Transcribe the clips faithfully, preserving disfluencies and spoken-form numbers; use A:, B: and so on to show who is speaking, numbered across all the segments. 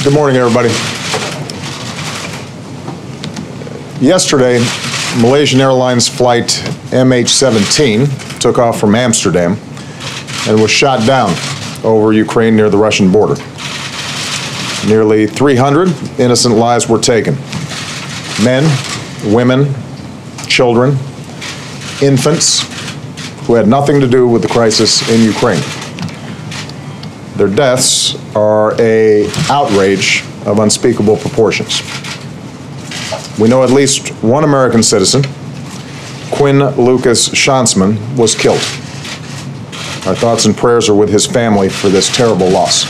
A: Good morning, everybody. Yesterday, Malaysian Airlines flight M H seventeen took off from Amsterdam and was shot down over Ukraine near the Russian border. Nearly three hundred innocent lives were taken. Men, women, children, infants who had nothing to do with the crisis in Ukraine. Their deaths are an outrage of unspeakable proportions. We know at least one American citizen, Quinn Lucas Schansman, was killed. Our thoughts and prayers are with his family for this terrible loss.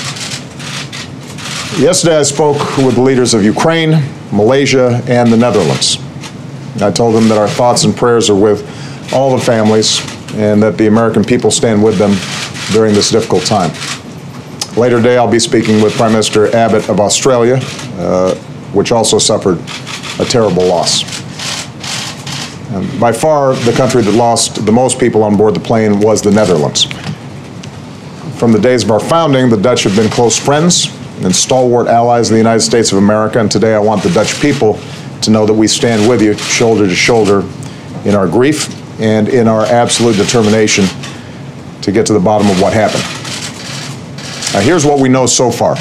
A: Yesterday I spoke with the leaders of Ukraine, Malaysia, and the Netherlands. I told them that our thoughts and prayers are with all the families and that the American people stand with them during this difficult time. Later today I'll be speaking with Prime Minister Abbott of Australia, uh, which also suffered a terrible loss. Um, by far, the country that lost the most people on board the plane was the Netherlands. From the days of our founding, the Dutch have been close friends and stalwart allies of the United States of America, and today I want the Dutch people to know that we stand with you shoulder to shoulder in our grief and in our absolute determination to get to the bottom of what happened. Now, here's what we know so far.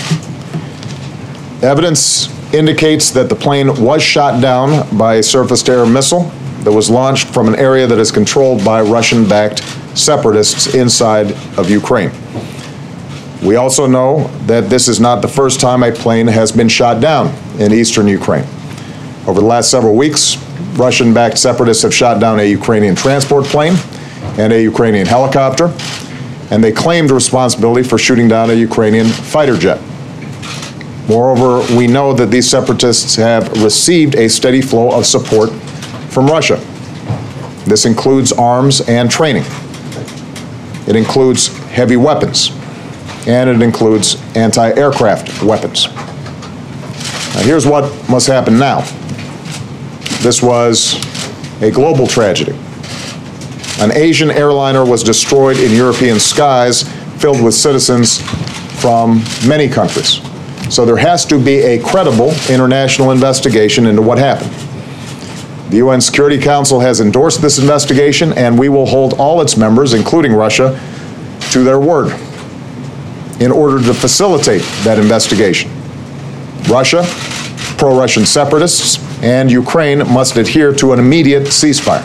A: Evidence indicates that the plane was shot down by a surface-to-air missile that was launched from an area that is controlled by Russian-backed separatists inside of Ukraine. We also know that this is not the first time a plane has been shot down in eastern Ukraine. Over the last several weeks, Russian-backed separatists have shot down a Ukrainian transport plane and a Ukrainian helicopter, and they claimed responsibility for shooting down a Ukrainian fighter jet. Moreover, we know that these separatists have received a steady flow of support from Russia. This includes arms and training. It includes heavy weapons, and it includes anti-aircraft weapons. Now, here's what must happen now. This was a global tragedy. An Asian airliner was destroyed in European skies filled with citizens from many countries. So there has to be a credible international investigation into what happened. The U N Security Council has endorsed this investigation, and we will hold all its members, including Russia, to their word in order to facilitate that investigation. Russia, pro-Russian separatists, and Ukraine must adhere to an immediate ceasefire.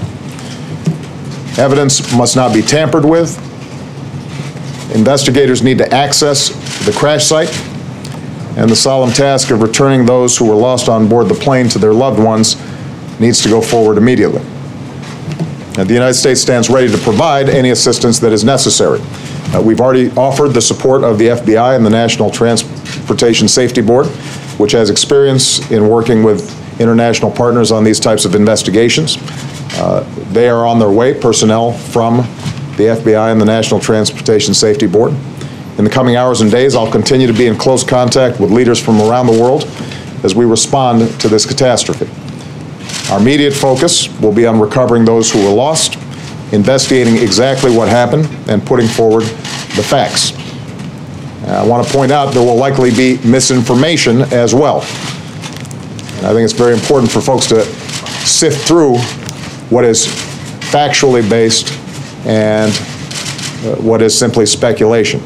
A: Evidence must not be tampered with. Investigators need to access the crash site, and the solemn task of returning those who were lost on board the plane to their loved ones needs to go forward immediately. And the United States stands ready to provide any assistance that is necessary. Uh, we've already offered the support of the F B I and the National Transportation Safety Board, which has experience in working with international partners on these types of investigations. Uh, they are on their way, personnel from the F B I and the National Transportation Safety Board. In the coming hours and days, I'll continue to be in close contact with leaders from around the world as we respond to this catastrophe. Our immediate focus will be on recovering those who were lost, investigating exactly what happened, and putting forward the facts. I want to point out there will likely be misinformation as well. I think it's very important for folks to sift through what is factually based and uh, what is simply speculation.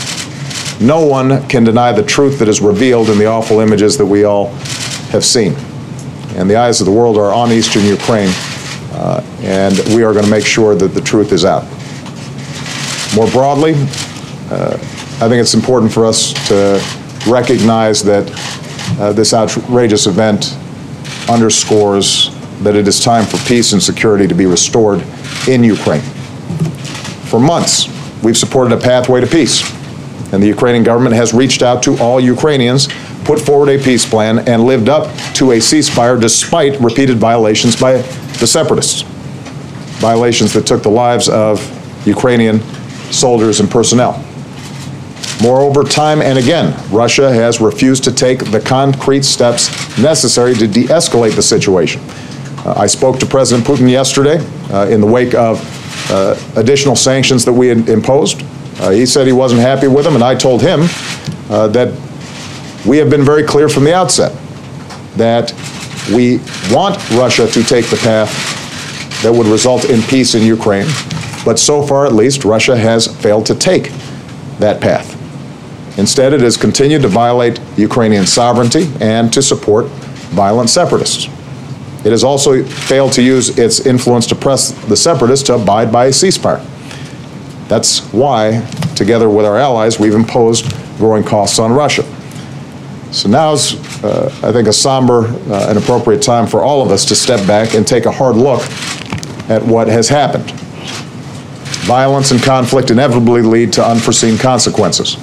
A: No one can deny the truth that is revealed in the awful images that we all have seen. And the eyes of the world are on eastern Ukraine, uh, and we are going to make sure that the truth is out. More broadly, uh, I think it's important for us to recognize that uh, this outrageous event underscores that it is time for peace and security to be restored in Ukraine. For months, we've supported a pathway to peace, and the Ukrainian government has reached out to all Ukrainians, put forward a peace plan, and lived up to a ceasefire despite repeated violations by the separatists, violations that took the lives of Ukrainian soldiers and personnel. Moreover, time and again, Russia has refused to take the concrete steps necessary to de-escalate the situation. Uh, I spoke to President Putin yesterday uh, in the wake of uh, additional sanctions that we had imposed. Uh, he said he wasn't happy with them, and I told him uh, that we have been very clear from the outset that we want Russia to take the path that would result in peace in Ukraine, but so far at least, Russia has failed to take that path. Instead, it has continued to violate Ukrainian sovereignty and to support violent separatists. It has also failed to use its influence to press the separatists to abide by a ceasefire. That's why, together with our allies, we've imposed growing costs on Russia. So now's, uh, I think, a somber uh, and appropriate time for all of us to step back and take a hard look at what has happened. Violence and conflict inevitably lead to unforeseen consequences.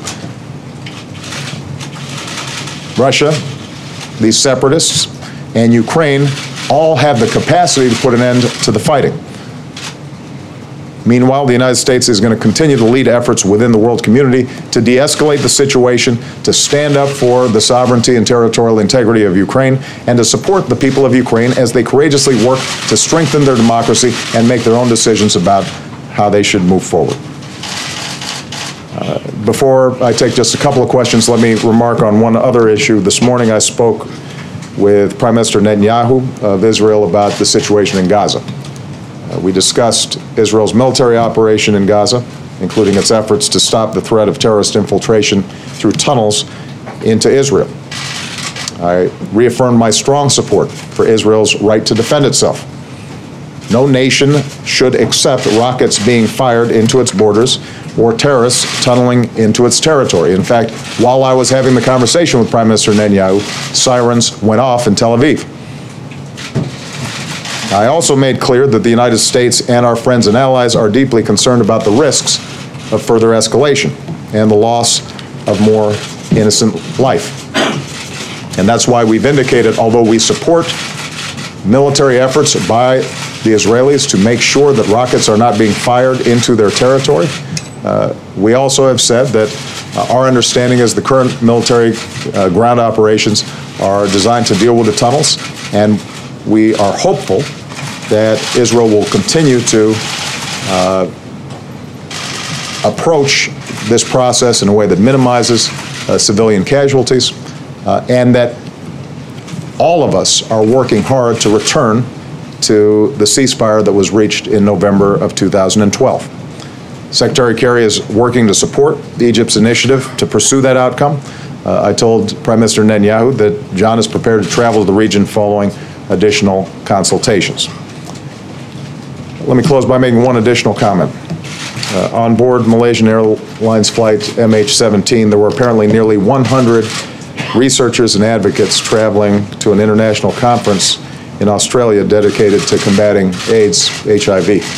A: Russia, these separatists, and Ukraine all have the capacity to put an end to the fighting. Meanwhile, the United States is going to continue to lead efforts within the world community to de-escalate the situation, to stand up for the sovereignty and territorial integrity of Ukraine, and to support the people of Ukraine as they courageously work to strengthen their democracy and make their own decisions about how they should move forward. Uh, before I take just a couple of questions, let me remark on one other issue. This morning I spoke with Prime Minister Netanyahu of Israel about the situation in Gaza. Uh, we discussed Israel's military operation in Gaza, including its efforts to stop the threat of terrorist infiltration through tunnels into Israel. I reaffirmed my strong support for Israel's right to defend itself. No nation should accept rockets being fired into its borders or terrorists tunneling into its territory. In fact, while I was having the conversation with Prime Minister Netanyahu, sirens went off in Tel Aviv. I also made clear that the United States and our friends and allies are deeply concerned about the risks of further escalation and the loss of more innocent life. And that's why we've indicated, although we support military efforts by the Israelis to make sure that rockets are not being fired into their territory, uh, we also have said that uh, our understanding is the current military uh, ground operations are designed to deal with the tunnels, and we are hopeful that Israel will continue to uh, approach this process in a way that minimizes uh, civilian casualties, uh, and that all of us are working hard to return to the ceasefire that was reached in November of two thousand twelve. Secretary Kerry is working to support Egypt's initiative to pursue that outcome. Uh, I told Prime Minister Netanyahu that John is prepared to travel to the region following additional consultations. Let me close by making one additional comment. Uh, on board Malaysian Airlines flight M H seventeen, there were apparently nearly one hundred researchers and advocates traveling to an international conference in Australia dedicated to combating AIDS, H I V.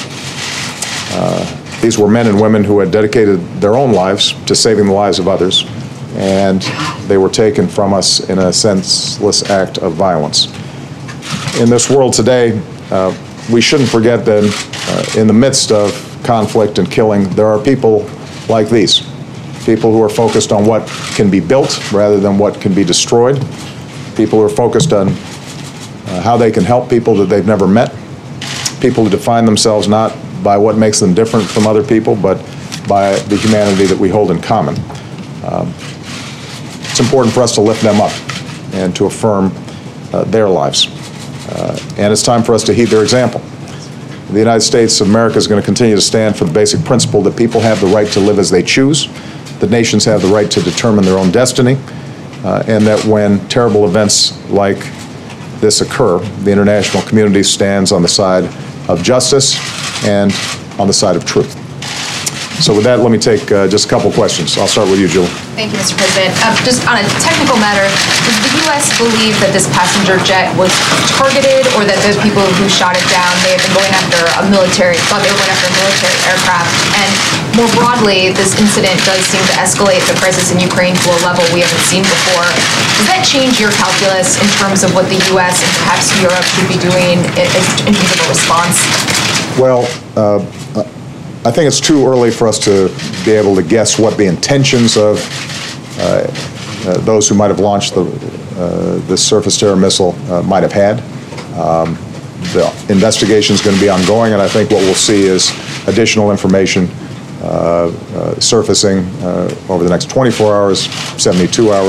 A: Uh, these were men and women who had dedicated their own lives to saving the lives of others, and they were taken from us in a senseless act of violence. In this world today, uh, we shouldn't forget that uh, in the midst of conflict and killing, there are people like these, people who are focused on what can be built rather than what can be destroyed, people who are focused on uh, how they can help people that they've never met, people who define themselves not by what makes them different from other people, but by the humanity that we hold in common. Um, it's important for us to lift them up and to affirm uh, their lives. Uh, and it's time for us to heed their example. The United States of America is going to continue to stand for the basic principle that people have the right to live as they choose, that nations have the right to determine their own destiny, uh, and that when terrible events like this occur, the international community stands on the side of justice and on the side of truth. So with that, let me take uh, just a couple questions. I'll start with you, Julie.
B: Thank you, Mister President. Uh, just on a technical matter, does the U S believe that this passenger jet was targeted, or that those people who shot it down may have been going after a military, thought they were going after a military aircraft? And more broadly, this incident does seem to escalate the crisis in Ukraine to a level we haven't seen before. Does that change your calculus in terms of what the U S and perhaps Europe should be doing in, in terms of a response?
A: Well, uh, I think it's too early for us to be able to guess what the intentions of uh, uh, those who might have launched the, uh, this surface-to-air missile uh, might have had. Um, the investigation is going to be ongoing, and I think what we'll see is additional information uh, uh, surfacing uh, over the next twenty-four hours, seventy-two hours,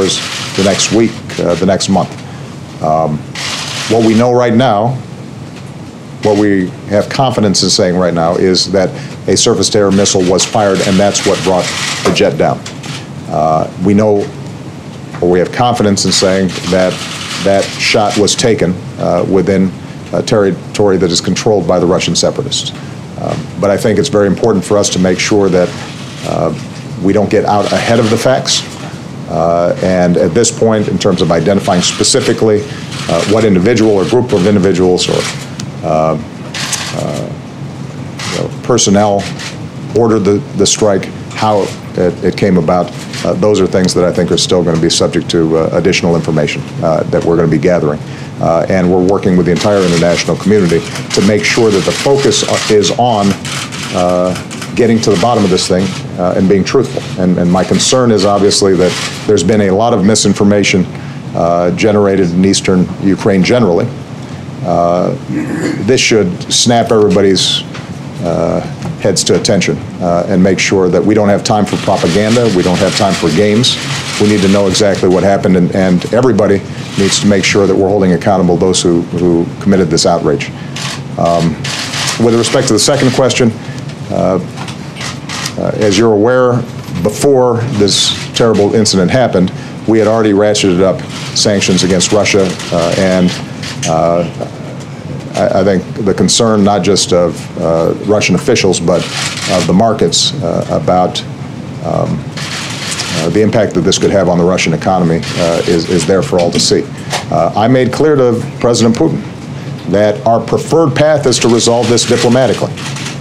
A: the next week, uh, the next month. Um, what we know right now, what we have confidence in saying right now, is that a surface-to-air missile was fired, and that's what brought the jet down. Uh, we know, or we have confidence in saying that that shot was taken uh, within a territory that is controlled by the Russian separatists. Uh, but I think it's very important for us to make sure that uh, we don't get out ahead of the facts. Uh, and at this point, in terms of identifying specifically uh, what individual or group of individuals or uh, uh, you know, personnel ordered the, the strike, how it, it came about, uh, those are things that I think are still going to be subject to uh, additional information uh, that we're going to be gathering. Uh, and we're working with the entire international community to make sure that the focus is on uh, getting to the bottom of this thing uh, and being truthful. And, and my concern is obviously that there's been a lot of misinformation uh, generated in eastern Ukraine generally. Uh, this should snap everybody's uh, heads to attention uh, and make sure that we don't have time for propaganda, we don't have time for games. We need to know exactly what happened, and, and everybody needs to make sure that we're holding accountable those who, who committed this outrage. Um, with respect to the second question, uh, uh, as you're aware, before this terrible incident happened, we had already ratcheted up sanctions against Russia, uh, and uh, I, I think the concern not just of uh, Russian officials, but of the markets uh, about um, uh, the impact that this could have on the Russian economy uh, is, is there for all to see. Uh, I made clear to President Putin that our preferred path is to resolve this diplomatically.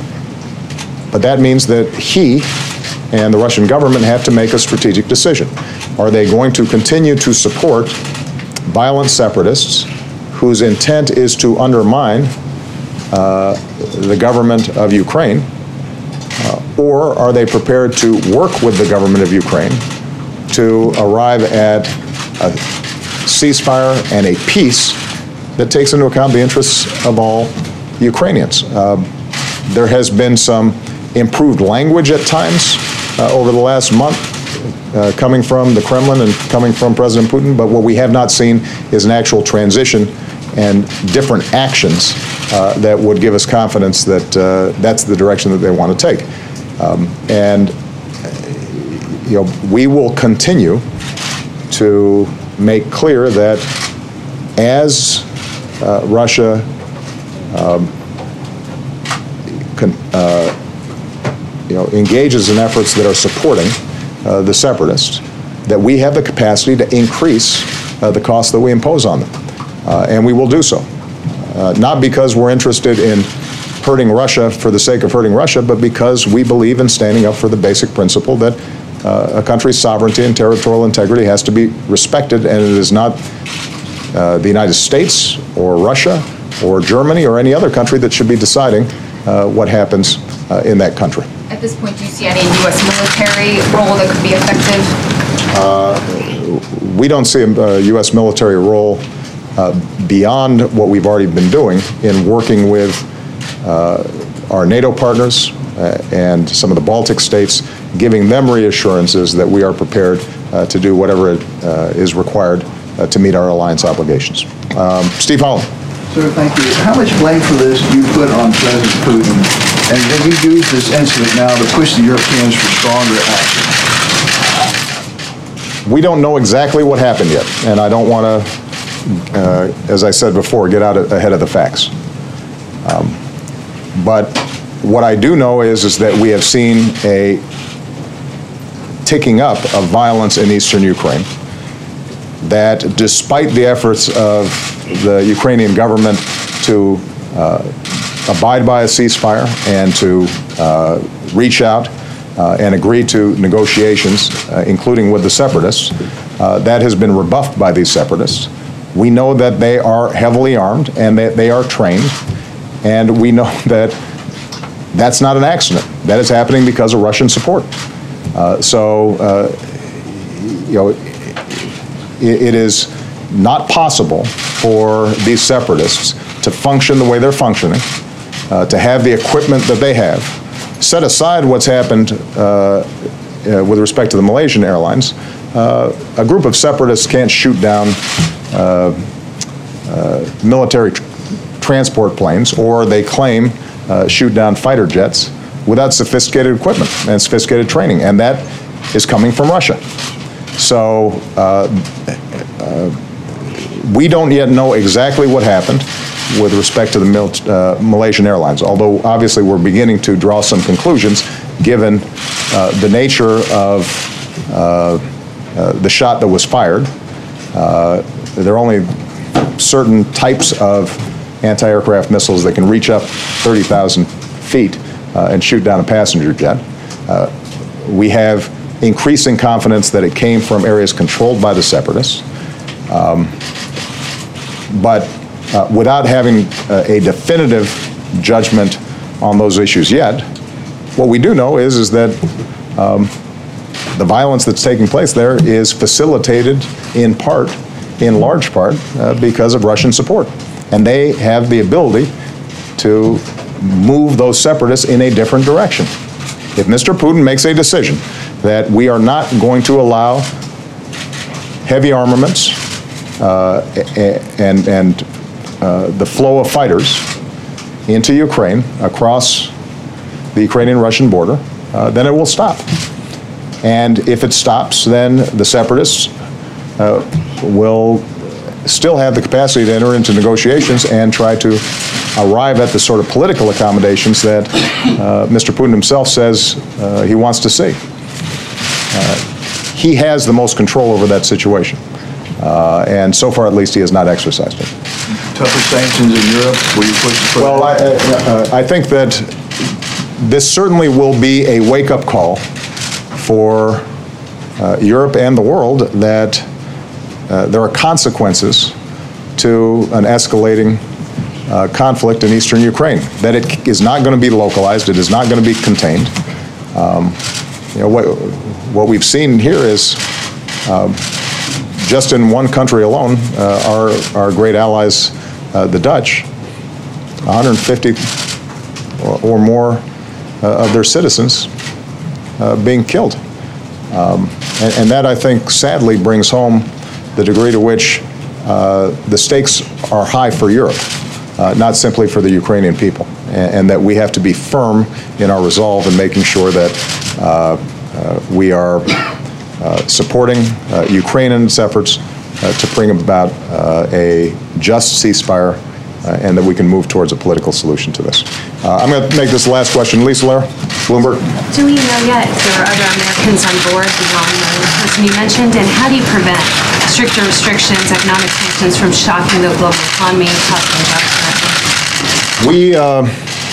A: But that means that he and the Russian government have to make a strategic decision. Are they going to continue to support violent separatists whose intent is to undermine uh, the government of Ukraine, uh, or are they prepared to work with the government of Ukraine to arrive at a ceasefire and a peace that takes into account the interests of all Ukrainians? Uh, there has been some improved language at times uh, over the last month uh, coming from the Kremlin and coming from President Putin, but what we have not seen is an actual transition and different actions uh, that would give us confidence that uh, that's the direction that they want to take. Um, and you know, we will continue to make clear that as uh, Russia um, con uh, you know, engages in efforts that are supporting uh, the separatists, that we have the capacity to increase uh, the cost that we impose on them. Uh, and we will do so. Uh, not because we're interested in hurting Russia for the sake of hurting Russia, but because we believe in standing up for the basic principle that uh, a country's sovereignty and territorial integrity has to be respected, and it is not uh, the United States or Russia or Germany or any other country that should be deciding uh, what happens uh, in that country.
B: At this point, do you see any U S military role that could be effective?
A: Uh, we don't see a, a U S military role uh, beyond what we've already been doing in working with uh, our NATO partners uh, and some of the Baltic states, giving them reassurances that we are prepared uh, to do whatever uh, is required uh, to meet our alliance obligations. Um, Steve Holland.
C: Sir, thank you. How much blame for this do you put on President Putin? And then you use this incident now to push the Europeans for stronger action?
A: We don't know exactly what happened yet, and I don't want to, uh, as I said before, get out ahead of the facts. Um, but what I do know is, is that we have seen a ticking up of violence in eastern Ukraine, that despite the efforts of the Ukrainian government to uh, abide by a ceasefire and to uh, reach out uh, and agree to negotiations, uh, including with the separatists, uh, that has been rebuffed by these separatists. We know that they are heavily armed and that they are trained, and we know that that's not an accident. That is happening because of Russian support. Uh, so, uh, you know, it, it is not possible for these separatists to function the way they're functioning, uh, to have the equipment that they have. Set aside what's happened uh, uh, with respect to the Malaysian Airlines. uh, a group of separatists can't shoot down uh, uh, military tr transport planes, or they claim uh, shoot down fighter jets without sophisticated equipment and sophisticated training, and that is coming from Russia. So uh, uh, we don't yet know exactly what happened with respect to the Mil uh, Malaysian Airlines, although obviously we're beginning to draw some conclusions given uh, the nature of uh, uh, the shot that was fired. Uh, there are only certain types of anti-aircraft missiles that can reach up thirty thousand feet uh, and shoot down a passenger jet. Uh, we have increasing confidence that it came from areas controlled by the separatists. Um, but uh, without having uh, a definitive judgment on those issues yet, what we do know is, is that um, the violence that's taking place there is facilitated in part, in large part, uh, because of Russian support. And they have the ability to move those separatists in a different direction. If Mister Putin makes a decision that we are not going to allow heavy armaments uh, and, and uh, the flow of fighters into Ukraine across the Ukrainian-Russian border, uh, then it will stop. And if it stops, then the separatists uh, will still have the capacity to enter into negotiations and try to arrive at the sort of political accommodations that uh, Mister Putin himself says uh, he wants to see. Uh, he has the most control over that situation, uh, and so far at least he has not exercised it.
C: Tougher sanctions in Europe? Will you push for
A: Well, I, uh, I think that this certainly will be a wake-up call for uh, Europe and the world that Uh, there are consequences to an escalating uh, conflict in eastern Ukraine, that it is not going to be localized, it is not going to be contained. Um, you know, what, what we've seen here is um, just in one country alone, uh, our, our great allies, uh, the Dutch, one hundred fifty or, or more uh, of their citizens uh, being killed. Um, and, and that, I think, sadly brings home the degree to which uh, the stakes are high for Europe, uh, not simply for the Ukrainian people, and, and that we have to be firm in our resolve in making sure that uh, uh, we are uh, supporting uh, Ukrainians' efforts uh, to bring about uh, a just ceasefire uh, and that we can move towards a political solution to this. Uh, I'm going to make this the last question. Lisa Lara, Bloomberg.
D: Do we know yet if there are other Americans on board beyond the person you mentioned, and how do you prevent stricter restrictions, economic sanctions from shocking the global economy and causing jobs?
A: We, uh,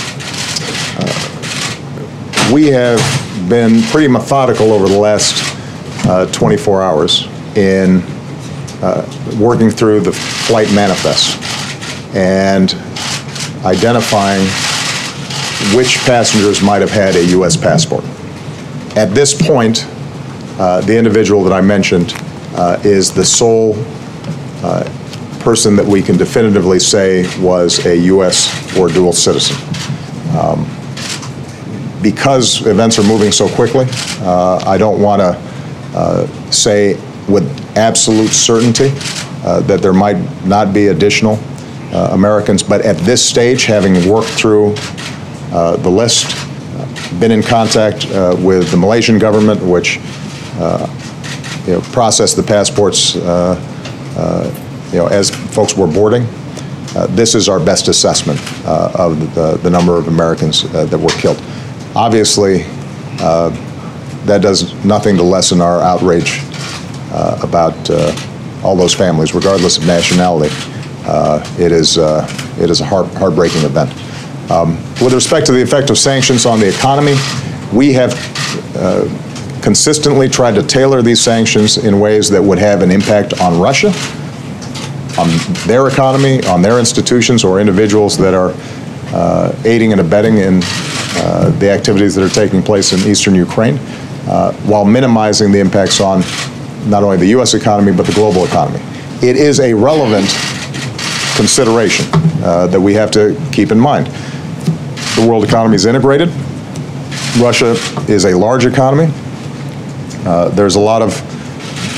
A: uh, we have been pretty methodical over the last uh, twenty-four hours in uh, working through the flight manifests and identifying which passengers might have had a U S passport. At this point, uh, the individual that I mentioned uh, is the sole uh, person that we can definitively say was a U S or dual citizen. Um, because events are moving so quickly, uh, I don't want to uh, say with absolute certainty uh, that there might not be additional uh, Americans, but at this stage, having worked through Uh, the list, uh, been in contact uh, with the Malaysian government, which uh, you know, processed the passports uh, uh, you know, as folks were boarding. Uh, this is our best assessment uh, of the, the number of Americans uh, that were killed. Obviously, uh, that does nothing to lessen our outrage uh, about uh, all those families, regardless of nationality. Uh, it is uh, it is a heart, heartbreaking event. Um, with respect to the effect of sanctions on the economy, we have uh, consistently tried to tailor these sanctions in ways that would have an impact on Russia, on their economy, on their institutions or individuals that are uh, aiding and abetting in uh, the activities that are taking place in eastern Ukraine, uh, while minimizing the impacts on not only the U S economy but the global economy. It is a relevant consideration uh, that we have to keep in mind. The world economy is integrated. Russia is a large economy. Uh, there's a lot of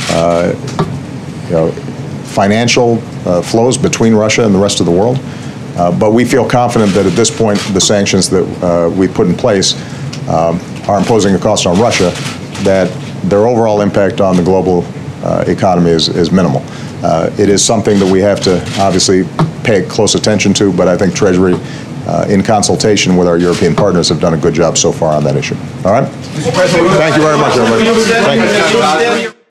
A: uh, you know, financial uh, flows between Russia and the rest of the world. Uh, but we feel confident that at this point, the sanctions that uh, we put in place um, are imposing a cost on Russia, that their overall impact on the global uh, economy is, is minimal. Uh, it is something that we have to obviously pay close attention to, but I think Treasury, uh, in consultation with our European partners, have done a good job so far on that issue. All right? Thank you very much, everybody. Thank you.